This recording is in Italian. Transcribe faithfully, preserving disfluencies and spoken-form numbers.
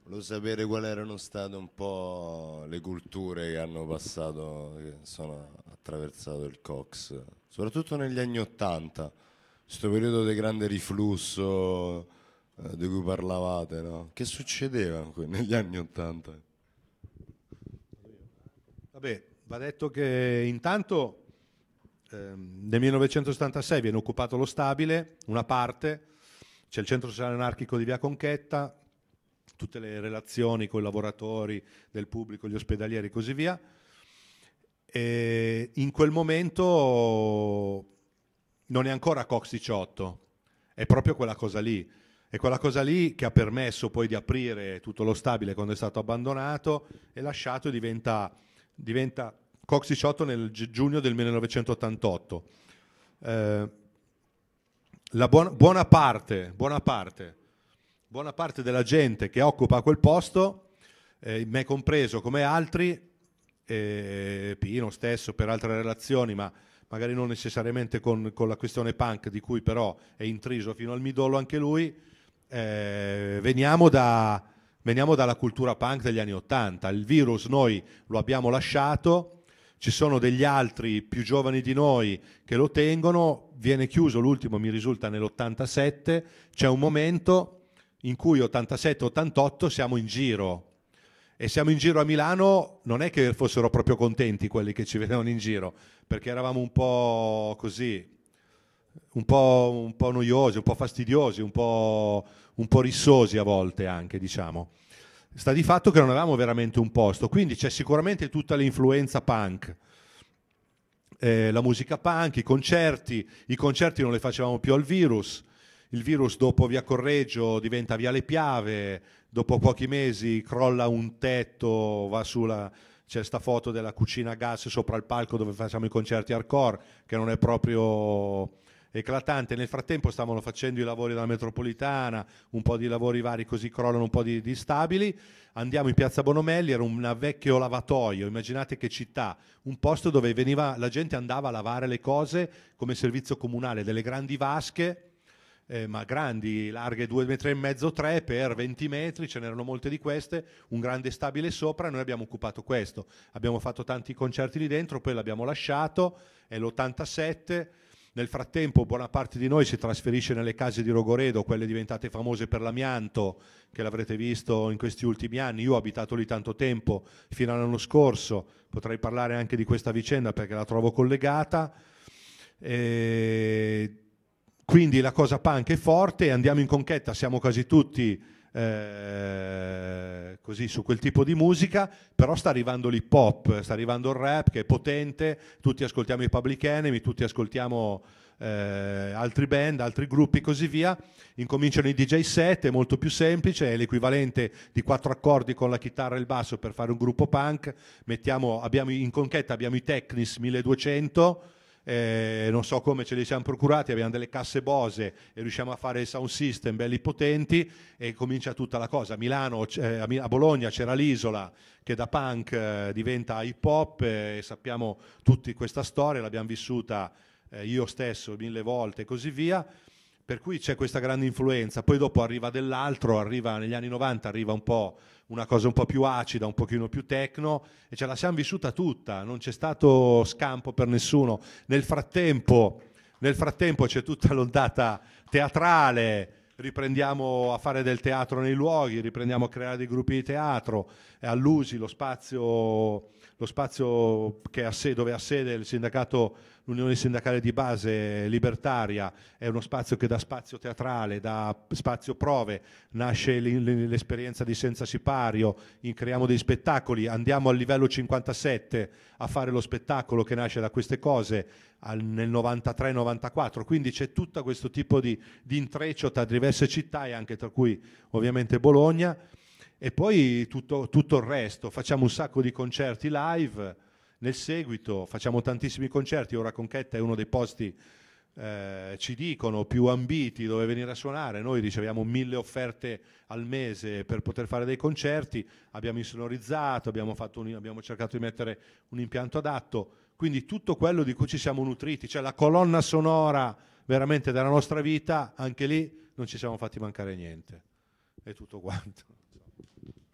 Volevo sapere quali erano state un po' le culture che hanno passato, che sono attraversato il Cox, soprattutto negli anni Ottanta, questo periodo di grande riflusso eh, di cui parlavate, no? Che succedeva in que- negli anni Ottanta? Vabbè, va detto che intanto ehm, nel millenovecentosettantasei viene occupato lo stabile, una parte, c'è il centro sociale anarchico di Via Conchetta, tutte le relazioni con i lavoratori, del pubblico, gli ospedalieri e così via. E in quel momento non è ancora Cox diciotto, è proprio quella cosa lì. È quella cosa lì che ha permesso poi di aprire tutto lo stabile quando è stato abbandonato e lasciato e diventa, diventa Cox diciotto nel gi- giugno del millenovecentottantotto. Eh, la buona, buona parte, buona parte, buona parte della gente che occupa quel posto, eh, me compreso come altri, eh, Pino stesso per altre relazioni, ma magari non necessariamente con, con la questione punk, di cui però è intriso fino al midollo anche lui, eh, veniamo, da, veniamo dalla cultura punk degli anni Ottanta. Il virus noi lo abbiamo lasciato, ci sono degli altri più giovani di noi che lo tengono, viene chiuso l'ultimo, mi risulta, nell'ottantasette, c'è un momento in cui ottantasette ottantotto siamo in giro. E siamo in giro a Milano, non è che fossero proprio contenti quelli che ci vedevano in giro, perché eravamo un po' così, un po', un po' noiosi, un po' fastidiosi, un po', un po' rissosi a volte anche, diciamo. Sta di fatto che non avevamo veramente un posto, quindi c'è sicuramente tutta l'influenza punk, eh, la musica punk, i concerti, i concerti non li facevamo più al virus, il virus dopo Via Correggio diventa Via Le Piave, dopo pochi mesi crolla un tetto, va sulla, c'è sta foto della cucina a gas sopra il palco dove facciamo i concerti hardcore, che non è proprio eclatante. Nel frattempo stavano facendo i lavori della metropolitana, un po' di lavori vari, così crollano un po' di, di stabili. Andiamo in piazza Bonomelli, era un vecchio lavatoio, immaginate che città, un posto dove veniva, la gente andava a lavare le cose come servizio comunale, delle grandi vasche, eh, ma grandi, larghe due metri e mezzo, tre per venti metri, ce n'erano molte di queste, un grande stabile sopra, noi abbiamo occupato questo, abbiamo fatto tanti concerti lì dentro, poi l'abbiamo lasciato, è l'ottantasette, nel frattempo buona parte di noi si trasferisce nelle case di Rogoredo, quelle diventate famose per l'amianto, che l'avrete visto in questi ultimi anni. Io ho abitato lì tanto tempo, fino all'anno scorso, potrei parlare anche di questa vicenda perché la trovo collegata. E quindi la cosa punk è forte, andiamo in conchetta, siamo quasi tutti eh, così su quel tipo di musica, però sta arrivando l'hip hop, sta arrivando il rap che è potente, tutti ascoltiamo i Public Enemy, tutti ascoltiamo eh, altri band, altri gruppi e così via. Incominciano i D J set, è molto più semplice, è l'equivalente di quattro accordi con la chitarra e il basso per fare un gruppo punk. Mettiamo, abbiamo in conchetta abbiamo i Technis milleduecento, eh, non so come ce li siamo procurati, abbiamo delle casse Bose e riusciamo a fare sound system belli potenti e comincia tutta la cosa. A Milano, eh, a, a Bologna c'era l'Isola che da punk eh, diventa hip hop eh, e sappiamo tutti questa storia, l'abbiamo vissuta eh, io stesso mille volte e così via. Per cui c'è questa grande influenza, poi dopo arriva dell'altro, arriva negli anni novanta, arriva un po' una cosa un po' più acida, un pochino più techno e ce la siamo vissuta tutta, non c'è stato scampo per nessuno. Nel frattempo, nel frattempo c'è tutta l'ondata teatrale, riprendiamo a fare del teatro nei luoghi, riprendiamo a creare dei gruppi di teatro, e all'U S I lo spazio, lo spazio che ha sede, dove ha sede il sindacato, l'Unione Sindacale di Base Libertaria, è uno spazio che dà spazio teatrale, dà spazio prove, nasce l'esperienza di Senza Sipario, creiamo dei spettacoli, andiamo al livello cinquantasette a fare lo spettacolo che nasce da queste cose al, nel novantatré novantaquattro, quindi c'è tutto questo tipo di, di intreccio tra diverse città e anche tra cui ovviamente Bologna, e poi tutto, tutto il resto, facciamo un sacco di concerti live, nel seguito facciamo tantissimi concerti, ora Conchetta è uno dei posti, eh, ci dicono, più ambiti dove venire a suonare, noi riceviamo mille offerte al mese per poter fare dei concerti, abbiamo insonorizzato, abbiamo, fatto un, abbiamo cercato di mettere un impianto adatto, quindi tutto quello di cui ci siamo nutriti, cioè la colonna sonora veramente della nostra vita, anche lì non ci siamo fatti mancare niente. e tutto quanto.